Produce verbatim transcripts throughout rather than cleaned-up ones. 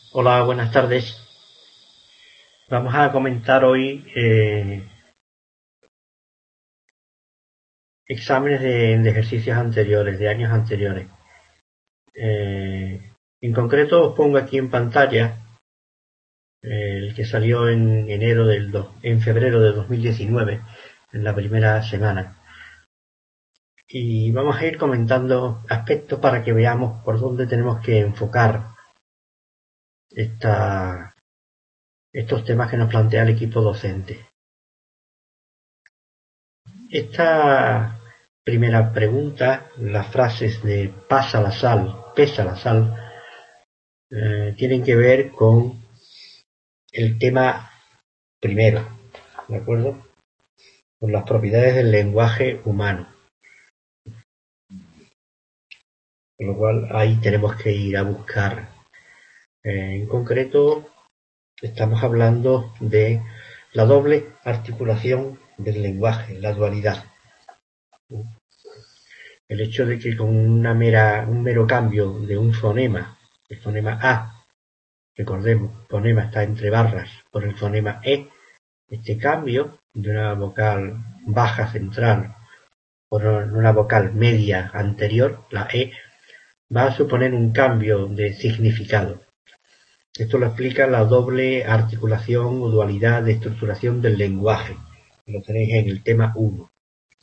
Hola, buenas tardes. Vamos a comentar hoy eh, exámenes de, de ejercicios anteriores, de años anteriores. Eh, en concreto os pongo aquí en pantalla eh, el que salió en enero del do- en febrero de dos mil diecinueve, en la primera semana. Y vamos a ir comentando aspectos para que veamos por dónde tenemos que enfocar esta, estos temas que nos plantea el equipo docente. Esta primera pregunta, las frases de pasa la sal, pesa la sal, eh, tienen que ver con el tema primero, ¿de acuerdo? Con las propiedades del lenguaje humano. Con lo cual ahí tenemos que ir a buscar. Eh, en concreto, estamos hablando de la doble articulación del lenguaje, la dualidad. El hecho de que con una mera, un mero cambio de un fonema, el fonema A, recordemos, fonema está entre barras por el fonema E, este cambio de una vocal baja central por una vocal media anterior, la E, va a suponer un cambio de significado. Esto lo explica la doble articulación o dualidad de estructuración del lenguaje. Lo tenéis en el tema uno.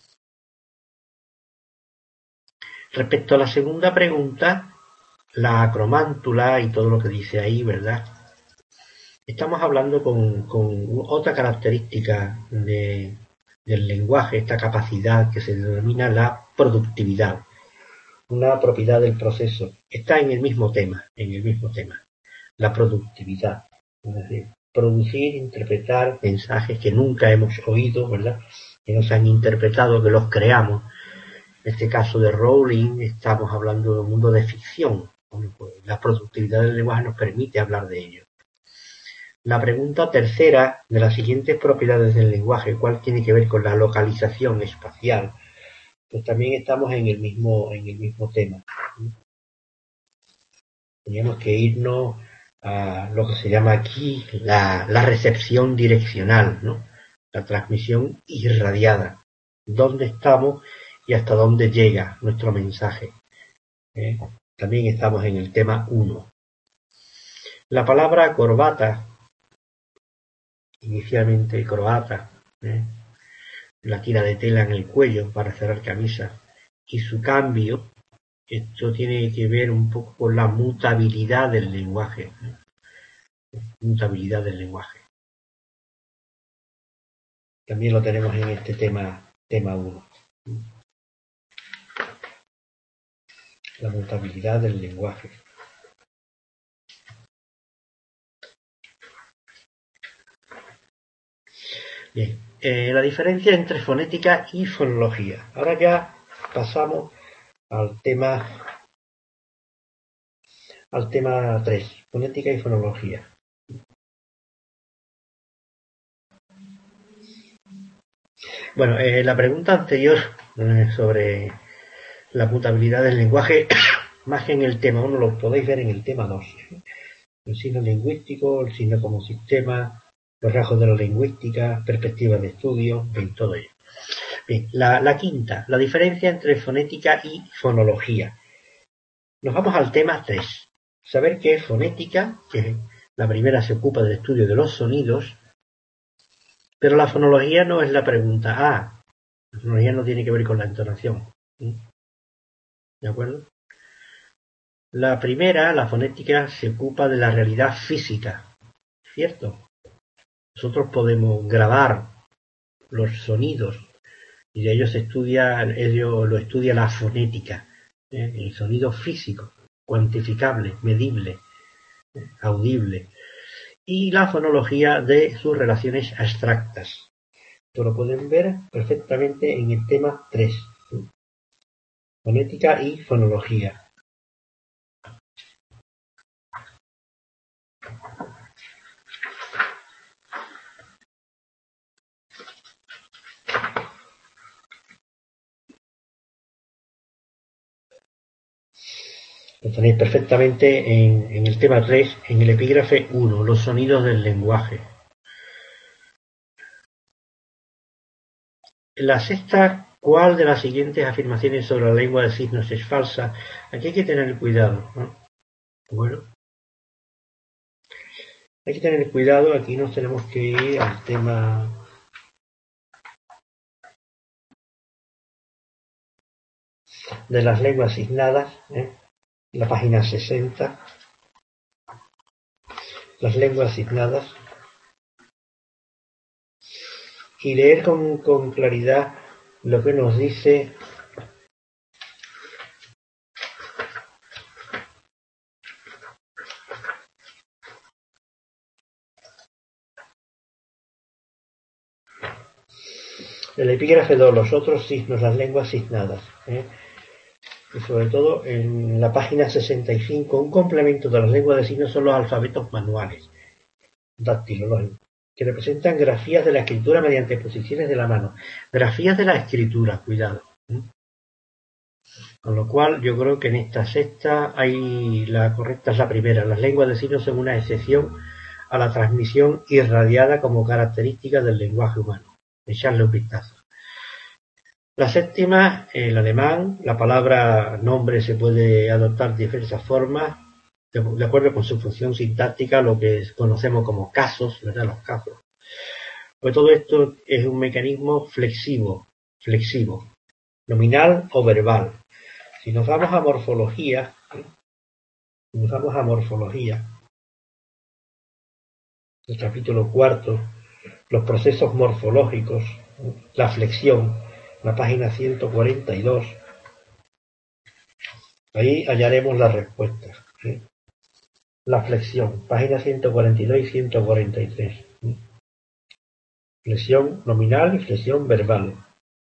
Respecto a la segunda pregunta, la acromántula y todo lo que dice ahí, ¿verdad? Estamos hablando con, con otra característica de, del lenguaje, esta capacidad que se denomina la productividad, una propiedad del proceso. Está en el mismo tema, en el mismo tema, la productividad. Es decir, producir, interpretar mensajes que nunca hemos oído, ¿verdad? Que nos han interpretado, que los creamos. En este caso de Rowling estamos hablando de un mundo de ficción. Bueno, pues la productividad del lenguaje nos permite hablar de ello. La pregunta tercera de las siguientes propiedades del lenguaje, ¿cuál tiene que ver con la localización espacial? Pues también estamos en el mismo, en el mismo tema. Teníamos que irnos a lo que se llama aquí la, la recepción direccional, ¿no? La transmisión irradiada. ¿Dónde estamos y hasta dónde llega nuestro mensaje? ¿Eh? También estamos en el tema uno. La palabra corbata, inicialmente croata, ¿eh? La tira de tela en el cuello para cerrar camisa, y su cambio, esto tiene que ver un poco con la mutabilidad del lenguaje, ¿eh? Mutabilidad del lenguaje. También lo tenemos en este tema, tema uno. La mutabilidad del lenguaje. Bien, eh, la diferencia entre fonética y fonología. Ahora ya pasamos al tema al tema tres, fonética y fonología. Bueno, eh, la pregunta anterior eh, sobre la mutabilidad del lenguaje, más que en el tema uno, lo podéis ver en el tema dos. El signo lingüístico, el signo como sistema, los rasgos de la lingüística, perspectivas de estudio, en todo ello. Bien, la, la quinta, la diferencia entre fonética y fonología. Nos vamos al tema tres. Saber qué es fonética, que la primera se ocupa del estudio de los sonidos, pero la fonología no es la pregunta A. La fonología no tiene que ver con la entonación. ¿De acuerdo? La primera, la fonética, se ocupa de la realidad física, ¿cierto? Nosotros podemos grabar los sonidos y de ellos se estudia, ello lo estudia la fonética, ¿eh? El sonido físico, cuantificable, medible, audible, y la fonología de sus relaciones abstractas. Esto lo pueden ver perfectamente en el tema tres, ¿sí? Fonética y fonología. Lo tenéis perfectamente en, en el tema tres, en el epígrafe uno, los sonidos del lenguaje. La sexta, ¿cuál de las siguientes afirmaciones sobre la lengua de signos es falsa? Aquí hay que tener cuidado, ¿no? Bueno, hay que tener cuidado, aquí nos tenemos que ir al tema de las lenguas asignadas, ¿eh? La página sesenta, las lenguas asignadas, y leer con, con claridad lo que nos dice el epígrafe dos, los otros signos, las lenguas asignadas, ¿eh? Y sobre todo en la página sesenta y cinco, un complemento de las lenguas de signos son los alfabetos manuales, dactilológicos, que representan grafías de la escritura mediante posiciones de la mano. Grafías de la escritura, cuidado. ¿eh? Con lo cual, yo creo que en esta sexta hay la correcta es la primera. Las lenguas de signos son una excepción a la transmisión irradiada como característica del lenguaje humano. Echarle un vistazo. La séptima, el alemán, la palabra nombre se puede adoptar de diversas formas, de, de acuerdo con su función sintáctica, lo que conocemos como casos, ¿verdad? Los casos. Pues todo esto es un mecanismo flexivo, flexivo, nominal o verbal. Si nos vamos a morfología, ¿eh? si nos vamos a morfología, el capítulo cuarto, los procesos morfológicos, ¿eh? la flexión, la página ciento cuarenta y dos, ahí hallaremos las respuestas. ¿eh? La flexión, página ciento cuarenta y dos y ciento cuarenta y tres. ¿eh? Flexión nominal y flexión verbal.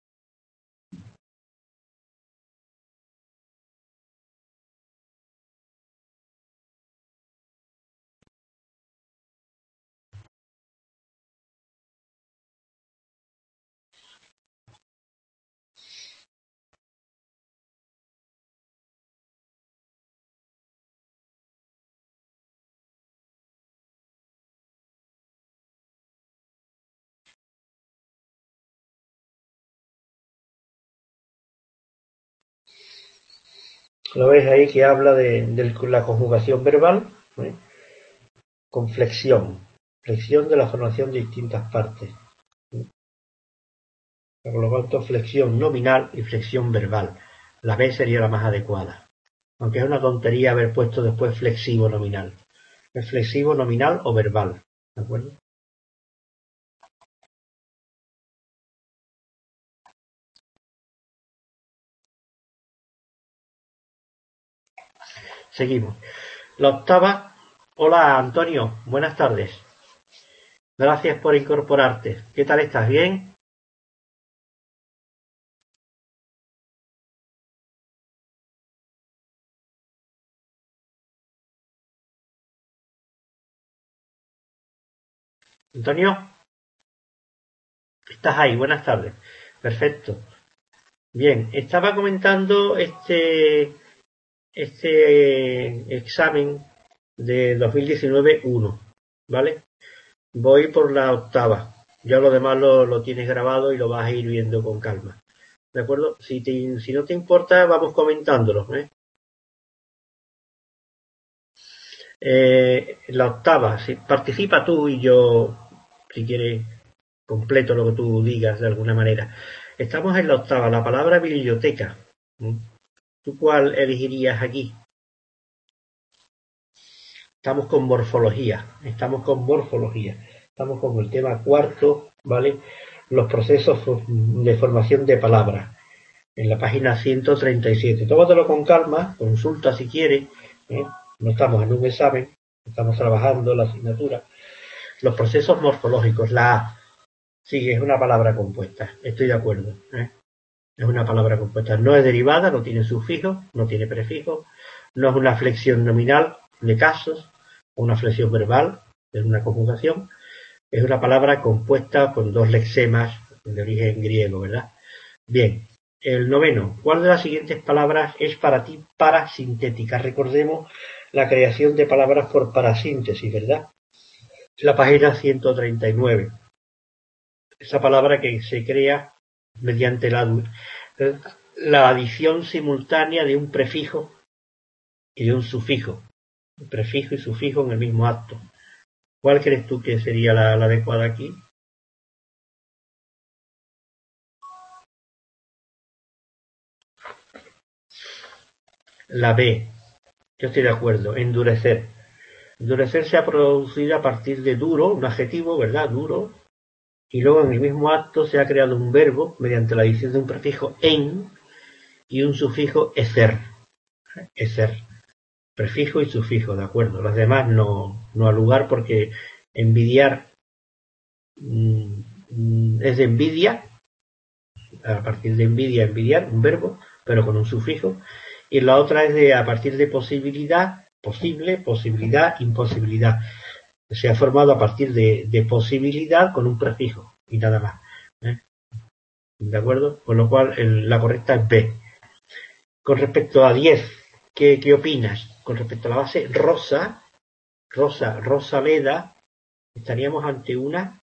¿Lo ves ahí que habla de, de la conjugación verbal? ¿eh? Con flexión. Flexión de la formación de distintas partes. Por lo tanto, flexión nominal y flexión verbal. La B sería la más adecuada. Aunque es una tontería haber puesto después flexivo nominal. Es flexivo nominal o verbal. ¿De acuerdo? Seguimos. La octava. Hola Antonio, buenas tardes. Gracias por incorporarte. ¿Qué tal estás? ¿Bien? Antonio, estás ahí, buenas tardes. Perfecto. Bien, estaba comentando este, este examen de dos mil diecinueve uno, ¿vale? Voy por la octava. Ya lo demás lo, lo tienes grabado y lo vas a ir viendo con calma. ¿De acuerdo? Si, te, si no te importa, vamos comentándolo. ¿eh? Eh, la octava, si, participa tú y yo, si quieres, completo lo que tú digas de alguna manera. Estamos en la octava, la palabra biblioteca. ¿Mm? ¿Tú cuál elegirías aquí? Estamos con morfología, estamos con morfología, estamos con el tema cuarto, ¿vale? Los procesos de formación de palabras, en la página ciento treinta y siete. Tómatelo con calma, consulta si quieres, ¿eh? No estamos en un examen, estamos trabajando la asignatura. Los procesos morfológicos, la A, sí, es una palabra compuesta, estoy de acuerdo, ¿eh? Es una palabra compuesta, no es derivada, no tiene sufijo, no tiene prefijo, no es una flexión nominal de casos, una flexión verbal, es una conjugación, es una palabra compuesta con dos lexemas de origen griego, ¿verdad? Bien, El noveno, ¿cuál de las siguientes palabras es para ti parasintética? Recordemos la creación de palabras por parasíntesis, ¿verdad? La página ciento treinta y nueve. Esa palabra que se crea mediante la, la adición simultánea de un prefijo y de un sufijo. Un prefijo y sufijo en el mismo acto. ¿Cuál crees tú que sería la, la adecuada aquí? La B. Yo estoy de acuerdo. Endurecer. Endurecer se ha producido a partir de duro, un adjetivo, ¿verdad? Duro. Y luego en el mismo acto se ha creado un verbo mediante la adición de un prefijo en y un sufijo ecer. Ecer. Prefijo y sufijo, de acuerdo. Los demás no, no al lugar porque envidiar mmm, es de envidia, a partir de envidia, envidiar, un verbo, pero con un sufijo. Y la otra es de a partir de posibilidad, posible, posibilidad, imposibilidad. Se ha formado a partir de, de posibilidad con un prefijo y nada más. ¿eh? ¿De acuerdo? Con lo cual el, la correcta es B. Con respecto a diez, ¿qué, ¿qué opinas? Con respecto a la base rosa, rosa, rosaleda, estaríamos ante una...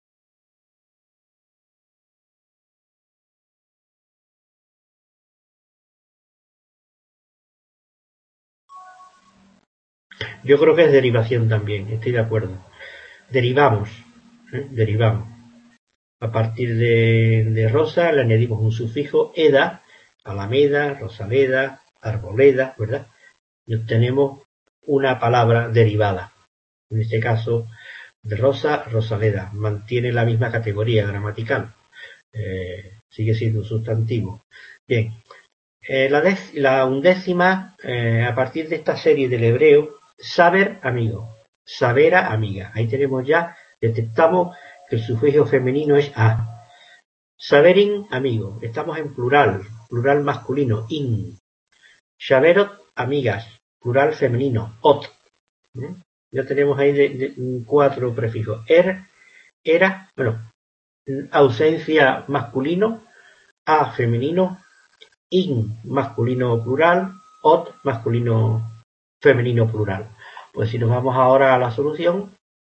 Yo creo que es derivación también, estoy de acuerdo. Derivamos, ¿eh? derivamos. A partir de, de rosa le añadimos un sufijo eda, alameda, rosaleda, arboleda, ¿verdad? Y obtenemos una palabra derivada. En este caso, de rosa, rosaleda. Mantiene la misma categoría gramatical. Eh, sigue siendo un sustantivo. Bien. Eh, la, dec, la undécima, eh, a partir de esta serie del hebreo, saber amigo, sabera amiga. Ahí tenemos ya, detectamos que el sufijo femenino es a. Saberin amigo, estamos en plural, plural masculino, in. Saberot amigas, plural femenino, ot. ¿Eh? Ya tenemos ahí de, de, cuatro prefijos. Er, era, bueno, ausencia masculino, a femenino, in masculino plural, ot masculino femenino plural. Pues si nos vamos ahora a la solución.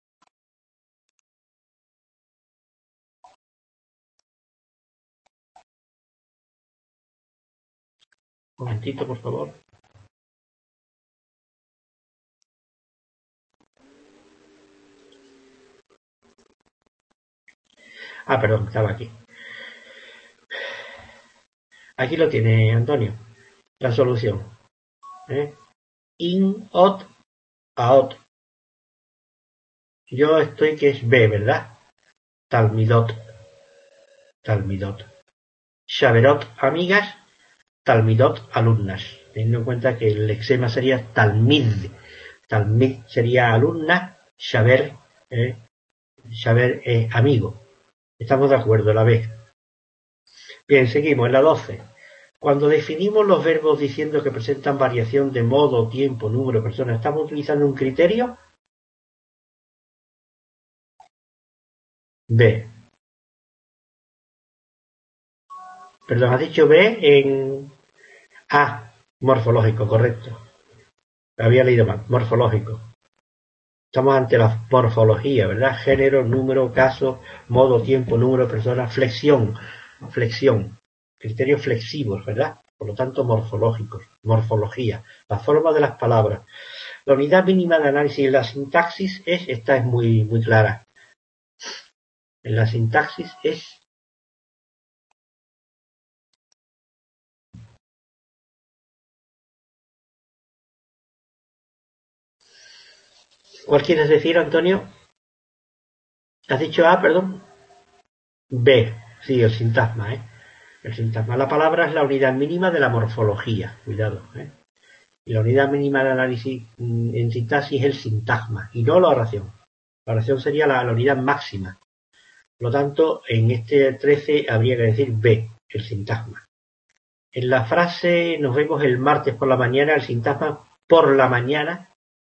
Un momentito, por favor. Ah, perdón, estaba aquí. Aquí lo tiene Antonio. La solución. ¿Eh? In, ot, a ot. Yo estoy que es B, ¿verdad? Talmidot. Talmidot. Shaverot, amigas. Talmidot, alumnas. Teniendo en cuenta que el lexema sería talmid. Talmid sería alumna. Shaver, eh, Shaver eh, amigo. Estamos de acuerdo, la B. Bien, seguimos en la doce. Cuando definimos los verbos diciendo que presentan variación de modo, tiempo, número, persona, ¿estamos utilizando un criterio? B. Perdón, has dicho B en A. Morfológico, correcto. Había leído mal. Morfológico. Estamos ante la morfología, ¿verdad? Género, número, caso, modo, tiempo, número, persona, flexión. Flexión. Criterios flexivos, ¿verdad? Por lo tanto, morfológicos. Morfología. La forma de las palabras. La unidad mínima de análisis de la sintaxis es, esta es muy, muy clara. En la sintaxis es ¿cuál quieres decir, Antonio? ¿Has dicho A, perdón? B, sí, el sintagma, ¿eh? El sintagma. La palabra es la unidad mínima de la morfología, cuidado, ¿eh? Y la unidad mínima de análisis en sintaxis es el sintagma y no la oración. La oración sería la, la unidad máxima. Por lo tanto, en este trece habría que decir B, el sintagma. En la frase nos vemos el martes por la mañana, el sintagma por la mañana.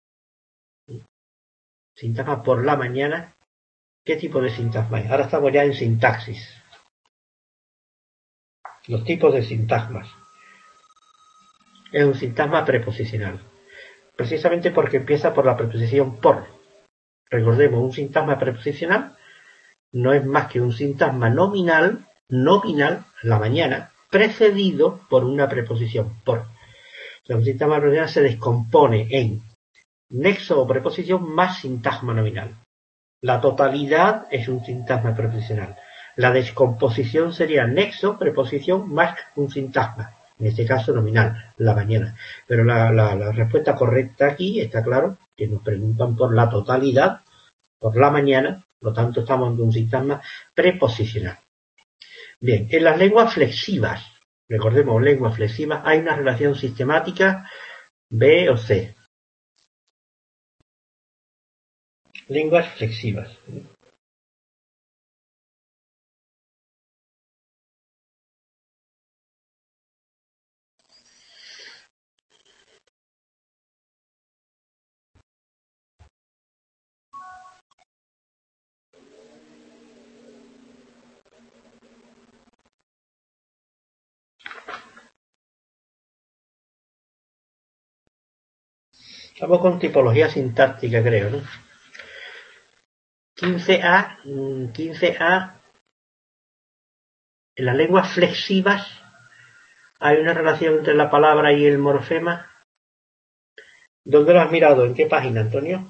Sintagma por la mañana. ¿Qué tipo de sintagma es? Ahora estamos ya en sintaxis. Los tipos de sintagmas. Es un sintagma preposicional, precisamente porque empieza por la preposición por. Recordemos, un sintagma preposicional no es más que un sintagma nominal, nominal, la mañana, precedido por una preposición por. O sea, un sintagma preposicional se descompone en nexo o preposición más sintagma nominal. La totalidad es un sintagma preposicional. La descomposición sería nexo, preposición, más un sintagma. En este caso nominal, la mañana. Pero la, la, la respuesta correcta aquí está claro que nos preguntan por la totalidad, por la mañana, por lo tanto estamos en un sintagma preposicional. Bien, en las lenguas flexivas, recordemos, lenguas flexivas, hay una relación sistemática B o C. Lenguas flexivas. Estamos con tipología sintáctica, creo, ¿no? quince A, quince A, en las lenguas flexivas hay una relación entre la palabra y el morfema. ¿Dónde lo has mirado? ¿En qué página, Antonio?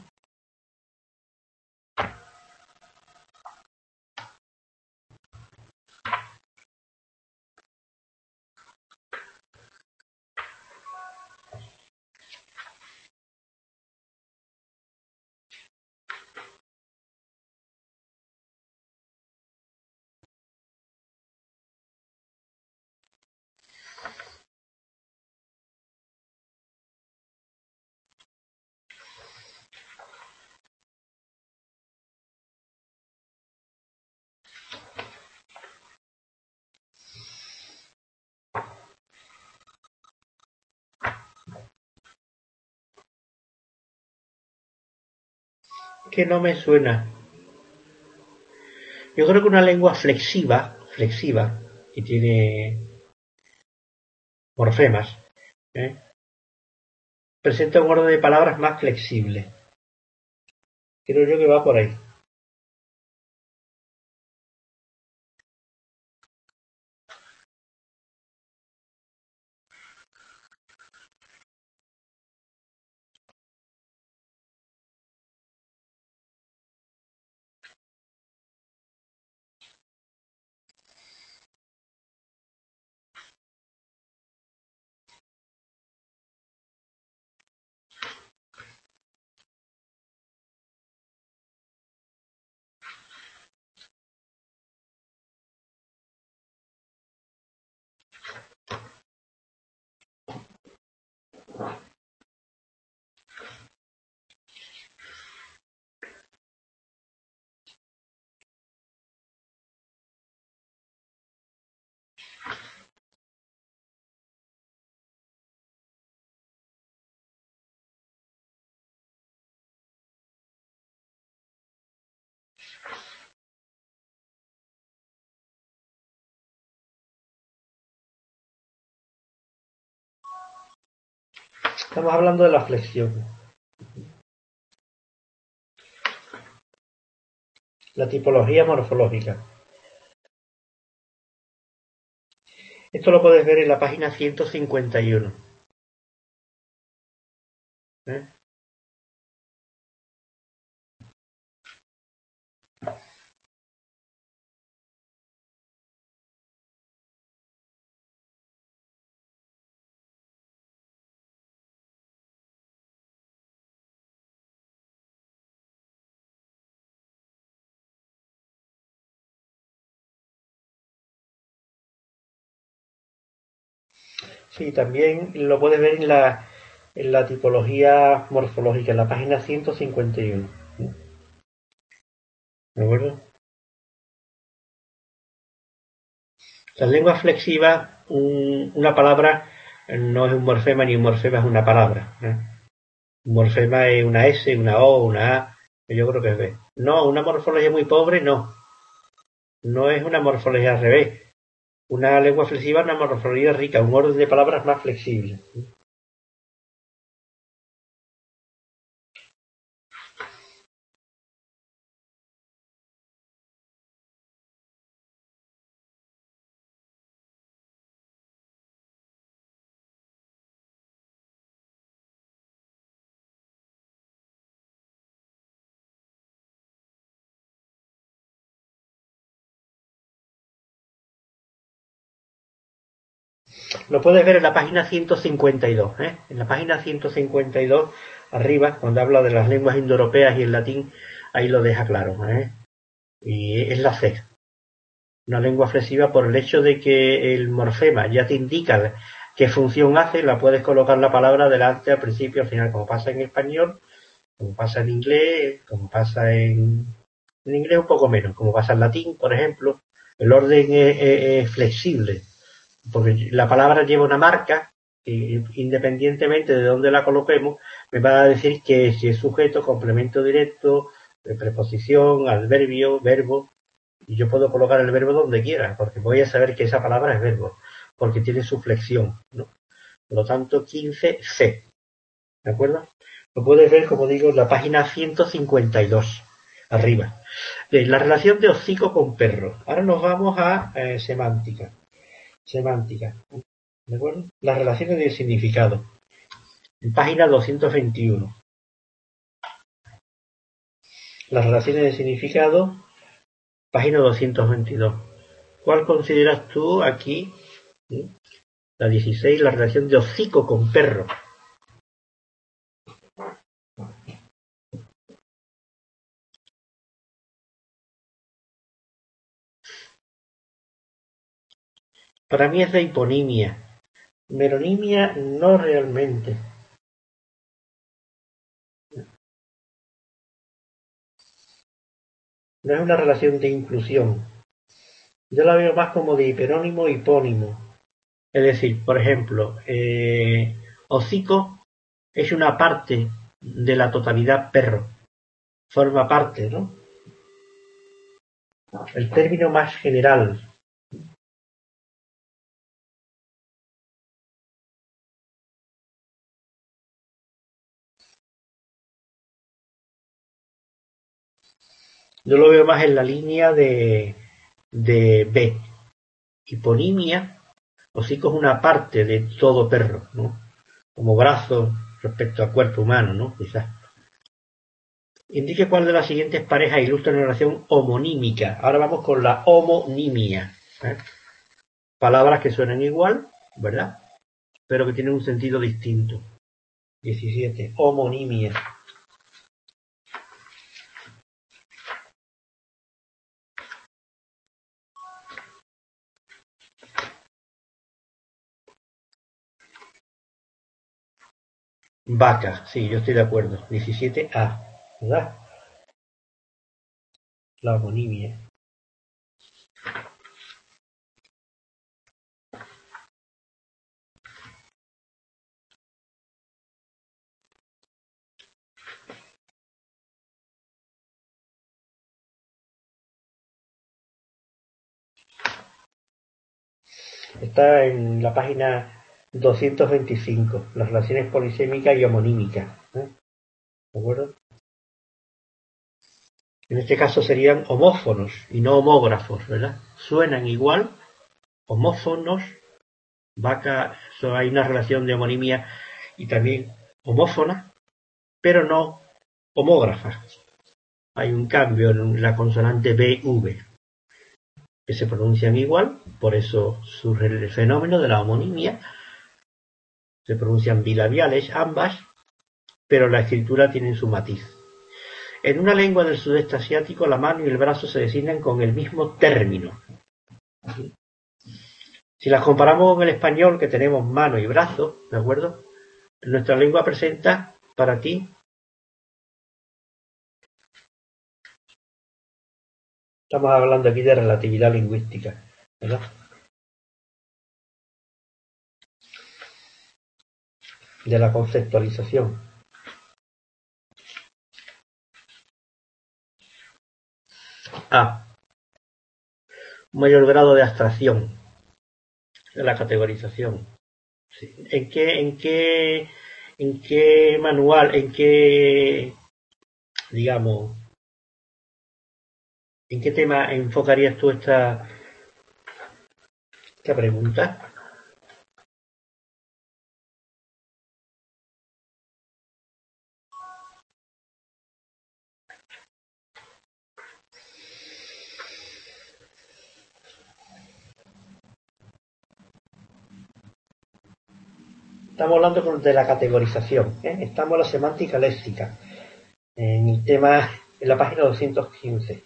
Que no me suena. Yo creo que una lengua flexiva, flexiva, que tiene morfemas, ¿eh? presenta un orden de palabras más flexible. Creo yo que va por ahí. Estamos hablando de la flexión. La tipología morfológica. Esto lo puedes ver en la página ciento cincuenta y uno. ¿Eh? Sí, también lo puedes ver en la, en la tipología morfológica, en la página ciento cincuenta y uno. ¿De acuerdo? Las lenguas flexivas, un, una palabra no es un morfema ni un morfema es una palabra. ¿eh? Un morfema es una S, una O, una A, yo creo que es B. No, una morfología muy pobre, no. No es una morfología al revés. Una lengua flexiva, una morfología rica, un orden de palabras más flexible. Lo puedes ver en la página ciento cincuenta y dos, ¿eh? En la página ciento cincuenta y dos, arriba, cuando habla de las lenguas indoeuropeas y el latín, ahí lo deja claro, ¿eh? Y es la C. Una lengua flexiva, por el hecho de que el morfema ya te indica qué función hace, la puedes colocar la palabra delante, al principio, al final, como pasa en español, como pasa en inglés, como pasa en, en inglés un poco menos, como pasa en latín, por ejemplo. El orden es, es, es flexible, porque la palabra lleva una marca y independientemente de dónde la coloquemos, me va a decir que si es sujeto, complemento directo, preposición, adverbio, verbo, y yo puedo colocar el verbo donde quiera, porque voy a saber que esa palabra es verbo, porque tiene su flexión, ¿no? Por lo tanto, quince ce, ¿de acuerdo? Lo puedes ver, como digo, en la página ciento cincuenta y dos, arriba. Bien, la relación de hocico con perro. Ahora nos vamos a eh, semántica. Semántica, ¿de acuerdo? Las relaciones de significado. En página doscientos veintiuno. Las relaciones de significado, página doscientos veintidós. ¿Cuál consideras tú aquí? ¿Sí? La dieciséis, la relación de hocico con perro. Para mí es de hiponimia. Meronimia no realmente. No es una relación de inclusión. Yo la veo más como de hiperónimo hipónimo. Es decir, por ejemplo, eh, hocico es una parte de la totalidad perro. Forma parte, ¿no? El término más general. Yo lo veo más en la línea de, de B. Hiponimia, hocico es una parte de todo perro, ¿no? Como brazo respecto al cuerpo humano, ¿no? Quizás. Indique cuál de las siguientes parejas ilustra una relación homonímica. Ahora vamos con la homonimia, ¿eh? Palabras que suenan igual, ¿verdad? Pero que tienen un sentido distinto. diecisiete. Homonimia. Vaca, sí, yo estoy de acuerdo. diecisiete a, ¿verdad? La homonimia. Está en la página doscientos veinticinco, las relaciones polisémicas y homonímicas, ¿eh? ¿De acuerdo? En este caso serían homófonos y no homógrafos, ¿verdad? Suenan igual, homófonos, vaca, so hay una relación de homonimia y también homófona, pero no homógrafas. Hay un cambio en la consonante B V, que se pronuncian igual, por eso surge el fenómeno de la homonimia. Se pronuncian bilabiales ambas, pero la escritura tiene su matiz. En una lengua del sudeste asiático, la mano y el brazo se designan con el mismo término. Si las comparamos con el español, que tenemos mano y brazo, ¿de acuerdo? Nuestra lengua presenta para ti. Estamos hablando aquí de relatividad lingüística, ¿verdad? De la conceptualización. A. Un mayor grado de abstracción. La categorización. Sí. ¿En qué, en qué, en qué manual, en qué, digamos, en qué tema enfocarías tú esta, esta pregunta? Estamos hablando de la categorización, ¿eh? Estamos en la semántica léxica, en el tema, en la página doscientos quince.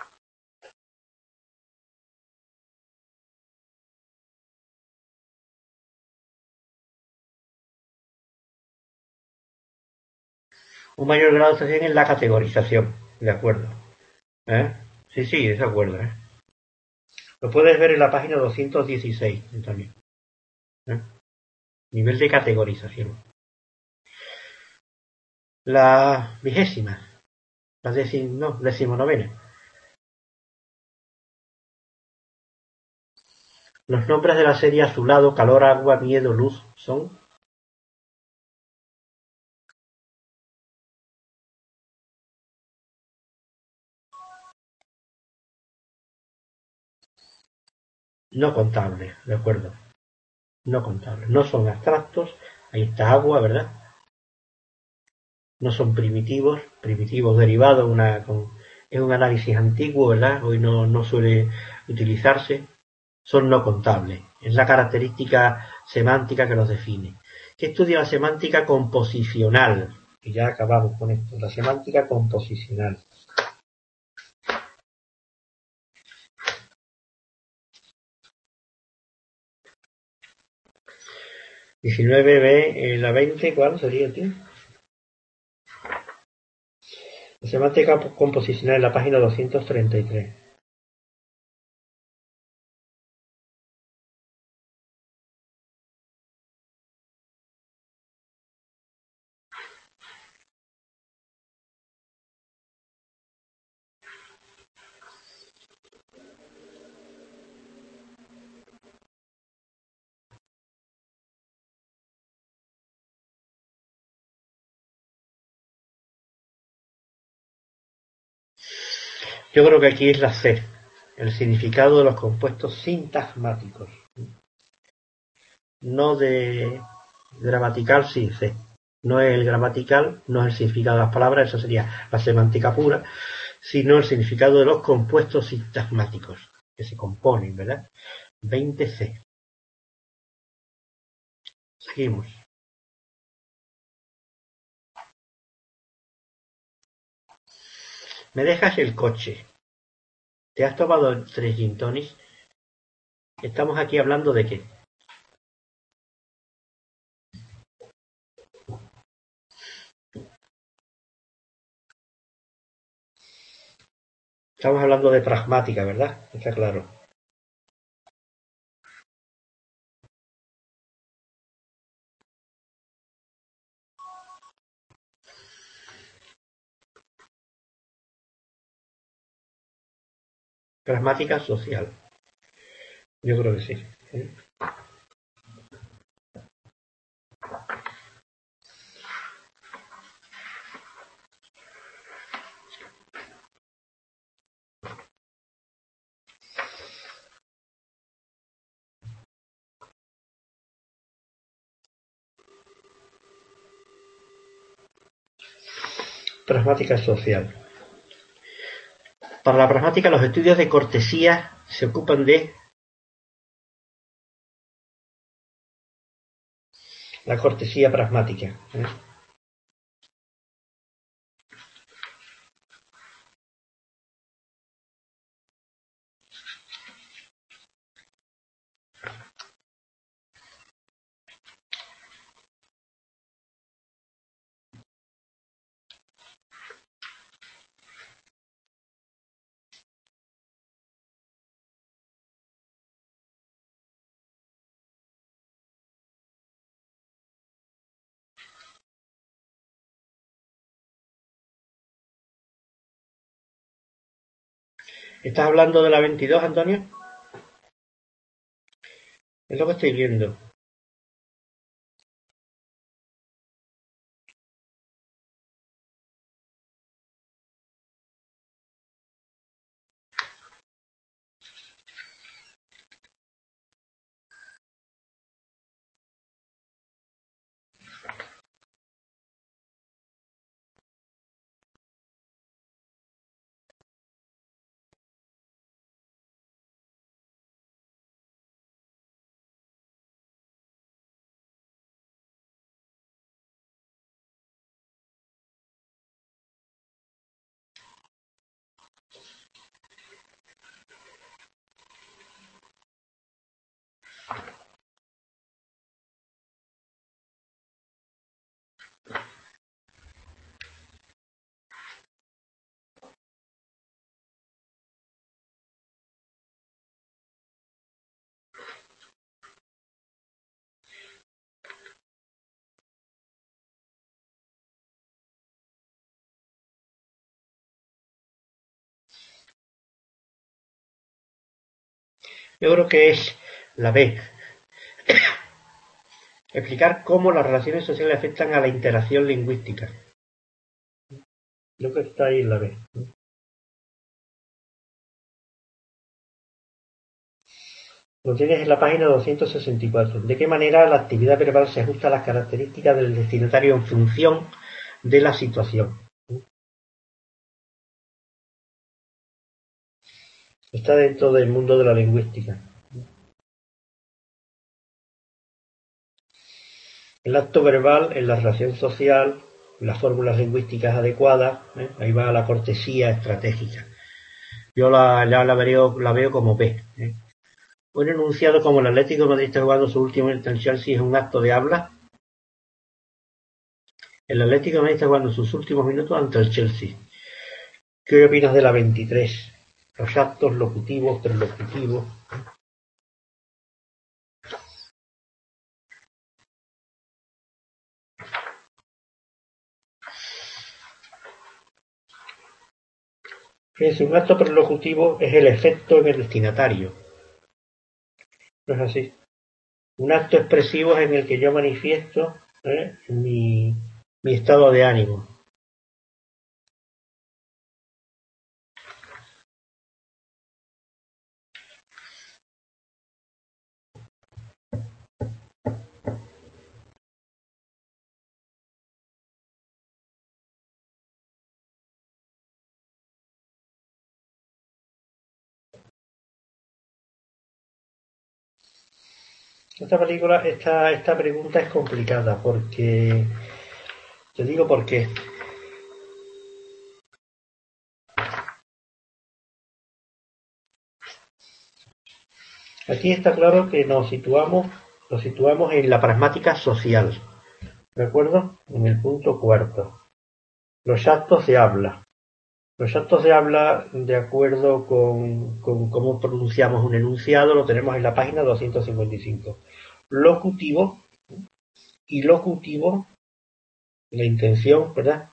Un mayor grado de abstracción en la categorización, de acuerdo. ¿Eh? Sí, sí, de acuerdo. ¿eh? Lo puedes ver en la página doscientos dieciséis, Antonio. ¿Eh? Nivel de categorización. La vigésima, la décima, no, decimonovena. Los nombres de la serie azulado, calor, agua, miedo, luz son no contables, ¿de acuerdo? No contables. No son abstractos, ahí está agua, ¿verdad? No son primitivos, primitivos derivados, una, con, es un análisis antiguo, ¿verdad? Hoy no, no suele utilizarse. Son no contables. Es la característica semántica que los define. ¿Qué estudia la semántica composicional? Y ya acabamos con esto. La semántica composicional. diecinueve B, eh, la veinte, ¿cuál sería, tío? La semántica composicional en la página doscientos treinta y tres. Yo creo que aquí es la C, el significado de los compuestos sintagmáticos. No de gramatical, sí, C. No es el gramatical, no es el significado de las palabras, eso sería la semántica pura, sino el significado de los compuestos sintagmáticos que se componen, ¿verdad? veinte C. Seguimos. Me dejas el coche. ¿Te has tomado tres gin tonics? Estamos aquí hablando de qué. Estamos hablando de pragmática, ¿verdad? Está claro. Pragmática social. Yo creo que sí. ¿eh? Pragmática social. Para la pragmática, los estudios de cortesía se ocupan de la cortesía pragmática. ¿eh? ¿Estás hablando de la veintidós, Antonio? Es lo que estoy viendo. Yo creo que es la B. Explicar cómo las relaciones sociales afectan a la interacción lingüística. Creo que está ahí en la B. Lo tienes en la página doscientos sesenta y cuatro. ¿De qué manera la actividad verbal se ajusta a las características del destinatario en función de la situación? Está dentro del mundo de la lingüística. El acto verbal en la relación social, las fórmulas lingüísticas adecuadas, ¿eh? Ahí va la cortesía estratégica. Yo la, la, la, veo, la veo como B. ¿eh? Un enunciado como el Atlético de Madrid está jugando su último en el Chelsea es un acto de habla. El Atlético de Madrid está jugando sus últimos minutos ante el Chelsea. ¿Qué opinas de la veintitrés? Los actos locutivos, perlocutivos. Fíjense, un acto perlocutivo es el efecto en el destinatario. No es así. Un acto expresivo es en el que yo manifiesto ¿eh? mi, mi estado de ánimo. Esta película, esta, esta pregunta es complicada porque, te digo por qué. Aquí está claro que nos situamos, nos situamos en la pragmática social, ¿de acuerdo? En el punto cuarto. Los actos de habla. Los actos de habla, de acuerdo con, con cómo pronunciamos un enunciado, lo tenemos en la página doscientos cincuenta y cinco. Locutivo y locutivo, la intención, ¿verdad?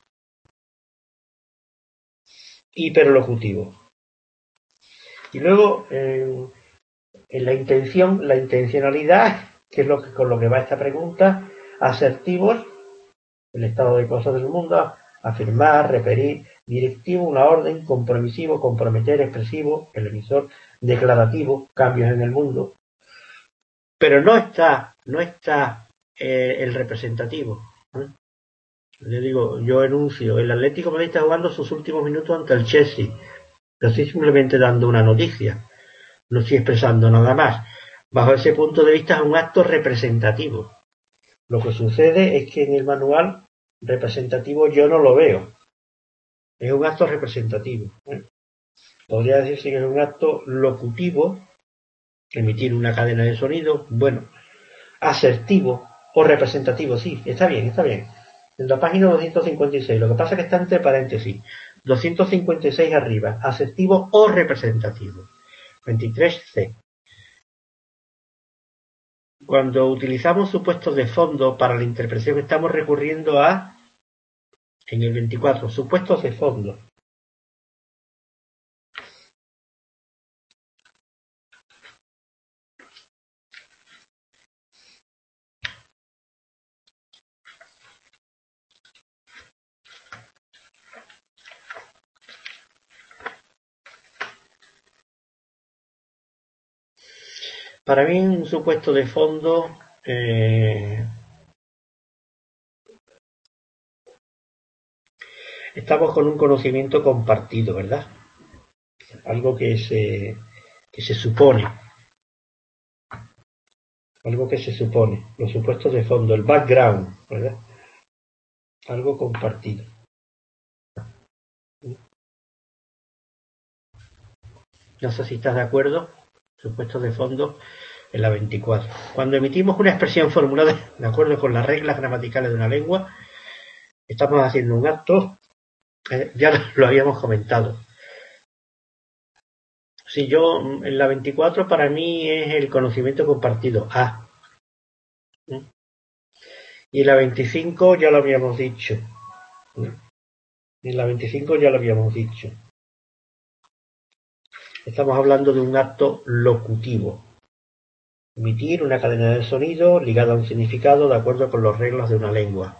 Hiperlocutivo. Y luego, eh, en la intención, la intencionalidad, que es lo que, con lo que va esta pregunta, asertivos, el estado de cosas del mundo, afirmar, referir, directivo, una orden, compromisivo, comprometer, expresivo, el emisor, declarativo, cambios en el mundo. Pero no está, no está eh, el representativo. ¿eh? Le digo, yo enuncio, el Atlético de Madrid está jugando sus últimos minutos ante el Chelsea. No estoy simplemente dando una noticia, no estoy expresando nada más. Bajo ese punto de vista es un acto representativo. Lo que sucede es que en el manual representativo yo no lo veo. Es un acto representativo. ¿eh? Podría decirse que es un acto locutivo, emitir una cadena de sonido, bueno, asertivo o representativo, sí, está bien, está bien. En la página doscientos cincuenta y seis, lo que pasa es que está entre paréntesis. doscientos cincuenta y seis arriba, asertivo o representativo. veintitrés ce. Cuando utilizamos supuestos de fondo para la interpretación estamos recurriendo a, en el veinticuatro, supuestos de fondo. Para mí un supuesto de fondo eh, estamos con un conocimiento compartido, ¿verdad? Algo que se, que se supone, algo que se supone, los supuestos de fondo, el background, ¿verdad? Algo compartido. No sé si estás de acuerdo, supuestos de fondo en la veinticuatro. Cuando emitimos una expresión formulada de acuerdo con las reglas gramaticales de una lengua, estamos haciendo un acto, eh, ya lo habíamos comentado. Si yo, en la veinticuatro para mí es el conocimiento compartido, A. Y en la veinticinco ya lo habíamos dicho. En la veinticinco ya lo habíamos dicho. Estamos hablando de un acto locutivo. Emitir una cadena de sonido ligada a un significado de acuerdo con las reglas de una lengua.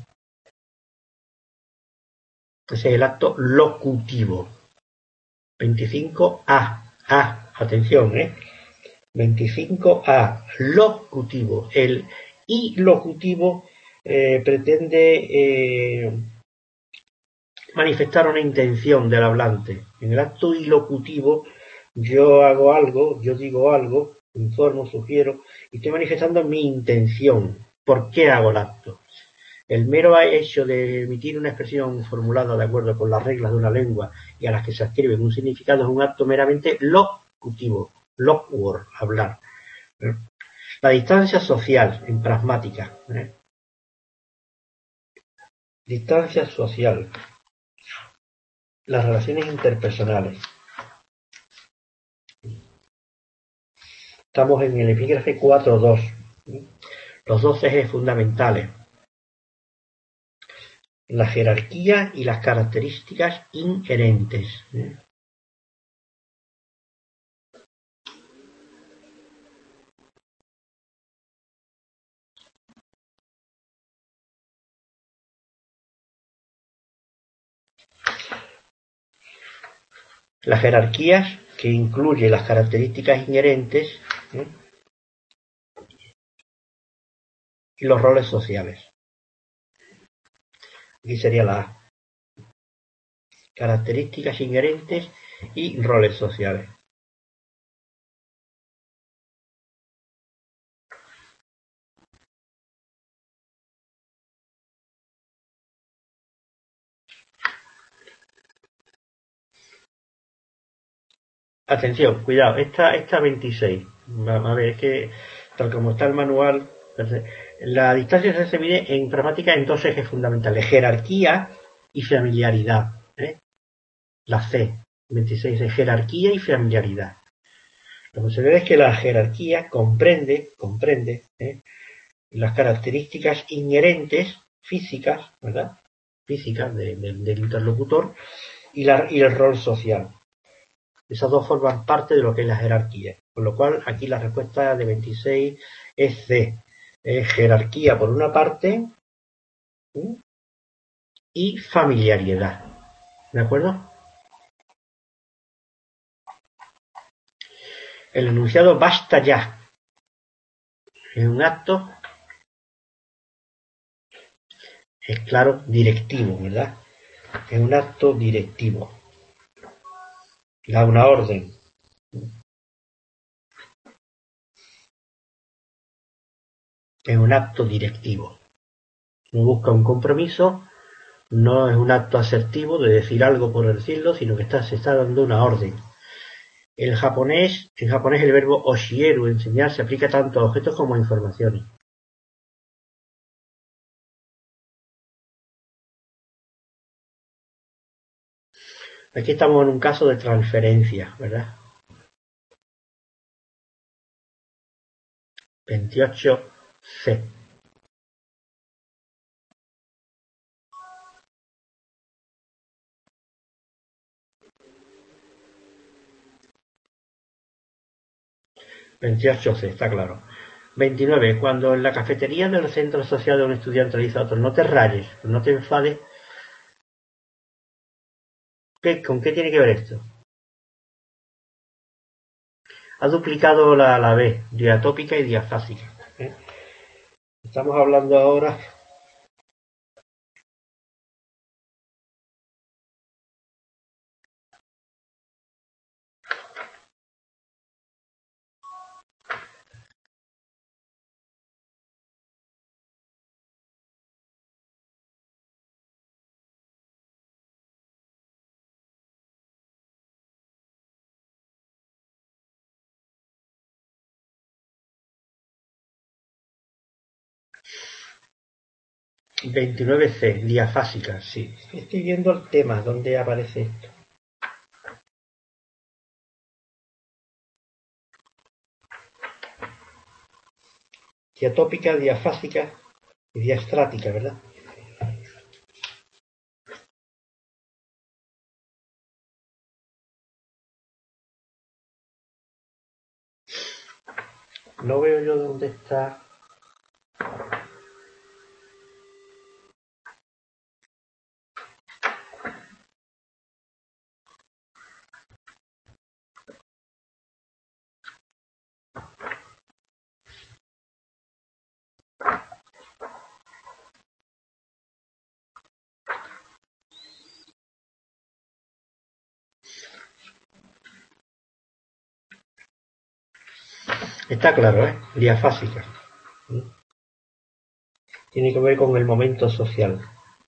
Ese es el acto locutivo. veinticinco A. A. Atención, ¿eh? veinticinco A. Locutivo. El ilocutivo eh, pretende eh, manifestar una intención del hablante. En el acto ilocutivo yo hago algo, yo digo algo, informo, sugiero, y estoy manifestando mi intención. ¿Por qué hago el acto? El mero hecho de emitir una expresión formulada de acuerdo con las reglas de una lengua y a las que se adscribe un significado es un acto meramente locutivo, loquor, hablar. ¿Eh? La distancia social en pragmática. ¿eh? Distancia social. Las relaciones interpersonales. Estamos en el epígrafe cuatro punto dos. Los dos ejes fundamentales. La jerarquía y las características inherentes. ¿eh? Las jerarquías, que incluye las características inherentes ¿eh? y los roles sociales. Aquí sería la A. Características inherentes y roles sociales. Atención, cuidado, esta, esta veintiséis. A ver, es que tal como está el manual, la distancia se mide en pragmática en dos ejes fundamentales, jerarquía y familiaridad. ¿eh? La C, veintiséis es jerarquía y familiaridad. Lo que se ve es que la jerarquía comprende, comprende ¿eh? las características inherentes físicas, ¿verdad? Físicas de, de, del interlocutor y, la, y el rol social. Esas dos forman parte de lo que es la jerarquía. Con lo cual, aquí la respuesta de veintiséis es C. Es jerarquía por una parte ¿sí? y familiaridad. ¿De acuerdo? El enunciado basta ya. Es un acto, es claro, directivo, ¿verdad? Es un acto directivo. Da una orden. Es un acto directivo. No busca un compromiso, no es un acto asertivo de decir algo por decirlo, sino que está, se está dando una orden. El japonés, en japonés el verbo oshieru, enseñar, se aplica tanto a objetos como a informaciones. Aquí estamos en un caso de transferencia, ¿verdad? veintiocho C. veintiocho C, está claro. veintinueve. Cuando en la cafetería del centro social de un estudiante realiza otro, no te rayes, no te enfades. ¿Qué, ¿Con qué tiene que ver esto? ha duplicado la, la B, diatópica y diafásica. ¿eh? Estamos hablando ahora... veintinueve C, diafásica, sí. Estoy viendo el tema, ¿dónde aparece esto? Diatópica, diafásica y diastrática, ¿verdad? No veo yo dónde está... Está claro, ¿eh? Diafásica. Tiene que ver con el momento social.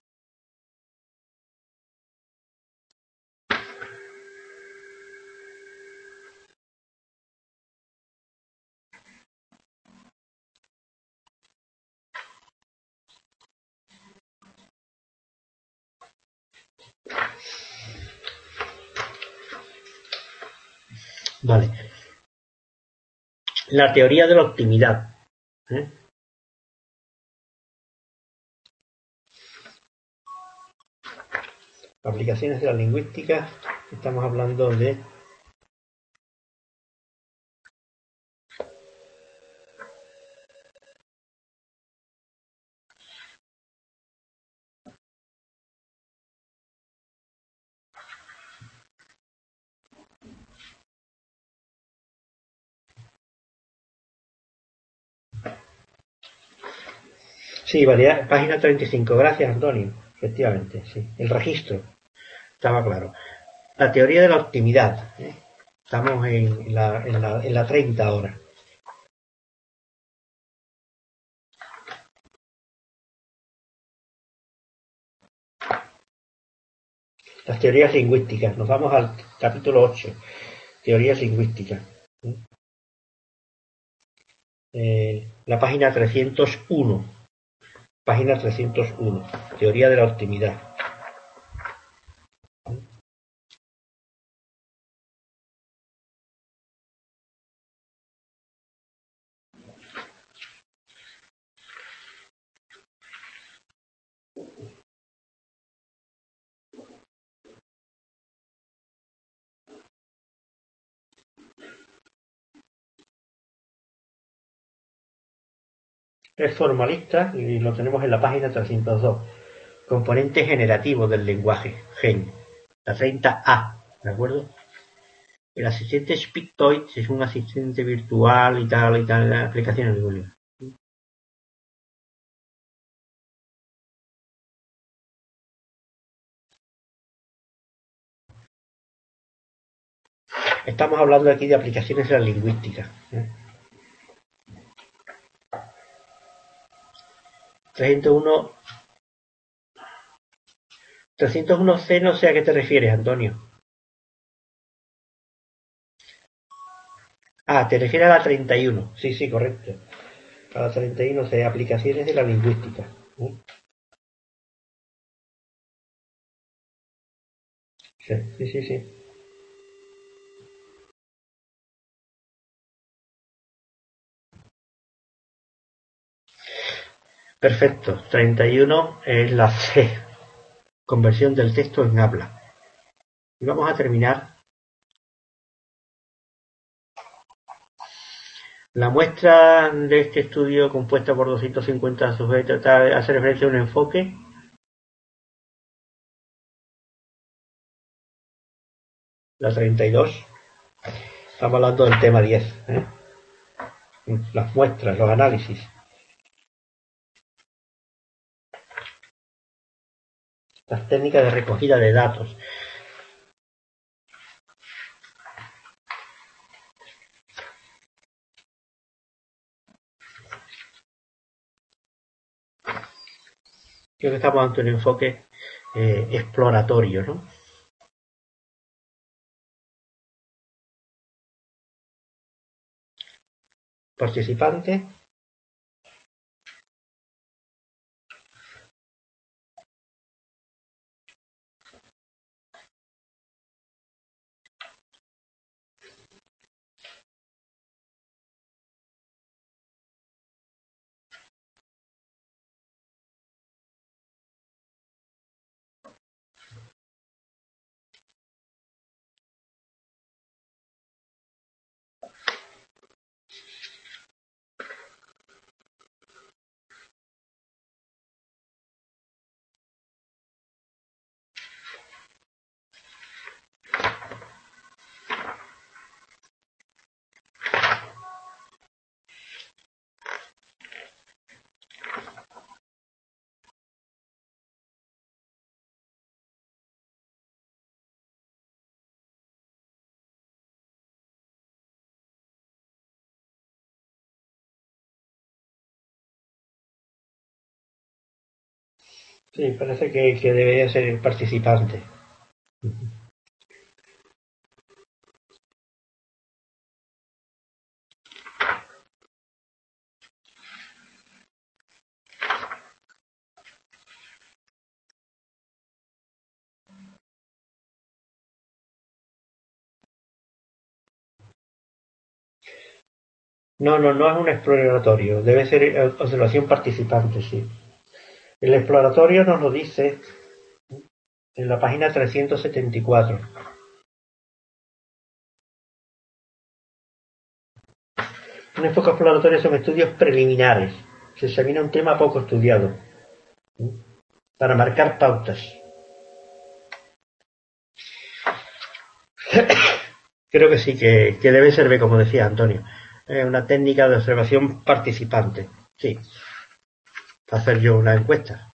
Vale. La teoría de la optimidad. ¿eh? Aplicaciones de la lingüística. Estamos hablando de... Sí, variedad, página treinta y cinco. Gracias, Antonio. Efectivamente, sí. El registro. Estaba claro. La teoría de la optimidad. ¿eh? Estamos en la, en, la, en la treinta ahora. Las teorías lingüísticas. Nos vamos al capítulo ocho. Teorías lingüísticas. ¿eh? Eh, la página trescientos uno. Página trescientos uno. Teoría de la optimidad. Es formalista y lo tenemos en la página trescientos dos. Componente generativo del lenguaje, gen. La treinta A, ¿de acuerdo? El asistente SpeakToy es un asistente virtual y tal y tal, la aplicación en Google. Estamos hablando aquí de aplicaciones de la lingüística. ¿eh? trescientos uno, trescientos uno C, no sé a qué te refieres, Antonio. Ah, te refieres a la treinta y uno. Sí, sí, correcto. A la treinta y uno C, aplicaciones de la lingüística. ¿eh? Sí, sí, sí, sí. Perfecto. treinta y uno es la C. Conversión del texto en habla. Y vamos a terminar. La muestra de este estudio, compuesta por doscientos cincuenta sujetos, hace referencia a un enfoque. La treinta y dos. Estamos hablando del tema diez, ¿eh? Las muestras, los análisis. Las técnicas de recogida de datos. Creo que estamos ante un enfoque eh, exploratorio, ¿no? Participante. Sí, parece que, que debería ser el participante. No, no, no es un exploratorio, debe ser observación participante, sí. El exploratorio nos lo dice en la página trescientos setenta y cuatro. Un enfoque exploratorio son estudios preliminares. Se examina un tema poco estudiado para marcar pautas. Creo que sí, que, que debe servir, como decía Antonio, eh, una técnica de observación participante. Sí, para hacer yo una encuesta.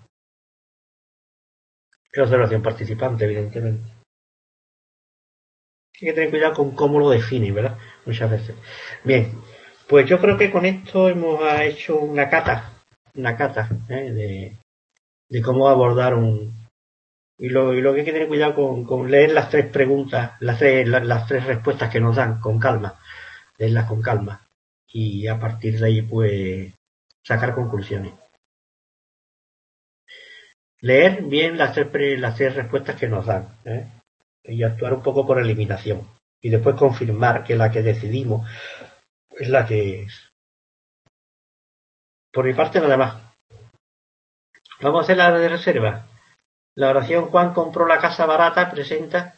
Es observación participante, evidentemente. Hay que tener cuidado con cómo lo define, ¿verdad? Muchas veces. Bien, pues yo creo que con esto hemos hecho una cata, una cata ¿eh? de, de cómo abordar un... Y lo, y lo que hay que tener cuidado con, con leer las tres preguntas, las tres, las, las tres respuestas que nos dan con calma, leerlas con calma. Y a partir de ahí, pues, sacar conclusiones. Leer bien las tres, las tres respuestas que nos dan, ¿eh? Y actuar un poco por eliminación. Y después confirmar que la que decidimos es la que es. Por mi parte, nada más. Vamos a hacer la de reserva. La oración Juan compró la casa barata presenta.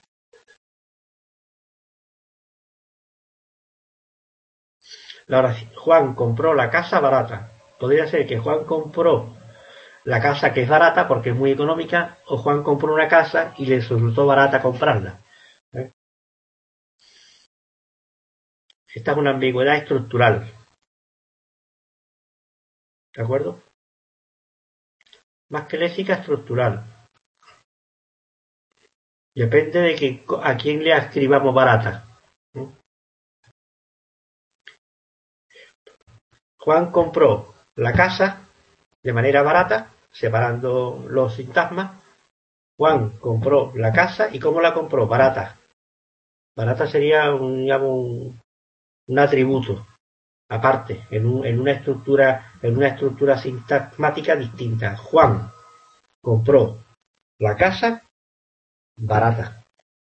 La oración Juan compró la casa barata. Podría ser que Juan compró la casa que es barata porque es muy económica, o Juan compró una casa y le resultó barata comprarla. ¿Eh? Esta es una ambigüedad estructural. ¿De acuerdo? Más que léxica, estructural. Depende de que, a quién le escribamos barata. ¿Eh? Juan compró la casa de manera barata, separando los sintagmas. Juan compró la casa y ¿cómo la compró? Barata. Barata sería un, digamos, un, un atributo aparte, en, un, en una estructura, en una estructura sintagmática distinta. Juan compró la casa barata.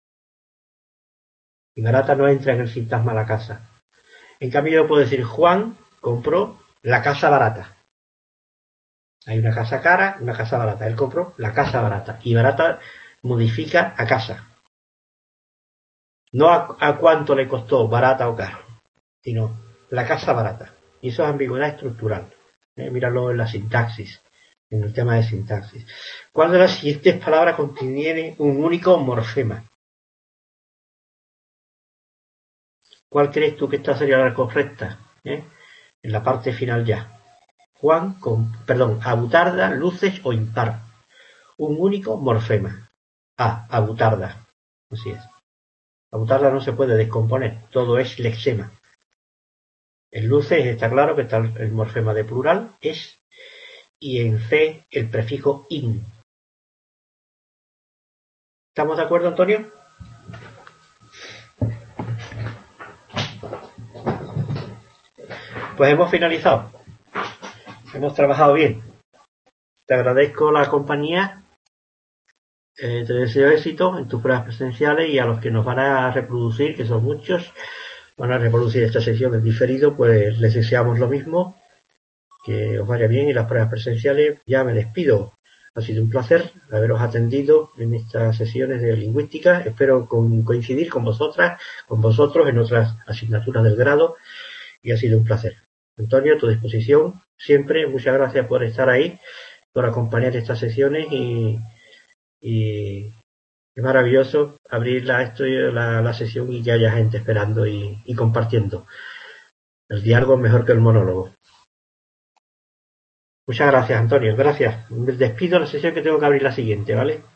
Y barata no entra en el sintagma la casa. En cambio yo puedo decir Juan compró la casa barata. Hay una casa cara, una casa barata. Él compró la casa barata. Y barata modifica a casa. No a, a cuánto le costó, barata o caro, sino la casa barata. Y eso es ambigüedad estructural. Eh, míralo en la sintaxis, en el tema de sintaxis. ¿Cuál de las siguientes palabras contiene un único morfema? ¿Cuál crees tú que esta sería la correcta? ¿Eh? En la parte final ya. Juan con, perdón, abutarda, luces o impar. Un único morfema. A, abutarda. Así es. Abutarda no se puede descomponer, todo es lexema. En luces está claro que está el morfema de plural, es, y en C el prefijo in. ¿Estamos de acuerdo, Antonio? Pues hemos finalizado. Hemos trabajado bien. Te agradezco la compañía. Eh, te deseo éxito en tus pruebas presenciales y a los que nos van a reproducir, que son muchos, van a reproducir esta sesión en diferido, pues les deseamos lo mismo, que os vaya bien y las pruebas presenciales. Ya me despido. Ha sido un placer haberos atendido en estas sesiones de lingüística. Espero con, coincidir con vosotras, con vosotros en otras asignaturas del grado y ha sido un placer. Antonio, a tu disposición siempre. Muchas gracias por estar ahí, por acompañar estas sesiones y, y es maravilloso abrir la, esto, la, la sesión y que haya gente esperando y, y compartiendo. El diálogo es mejor que el monólogo. Muchas gracias, Antonio. Gracias. Despido la sesión que tengo que abrir la siguiente, ¿vale?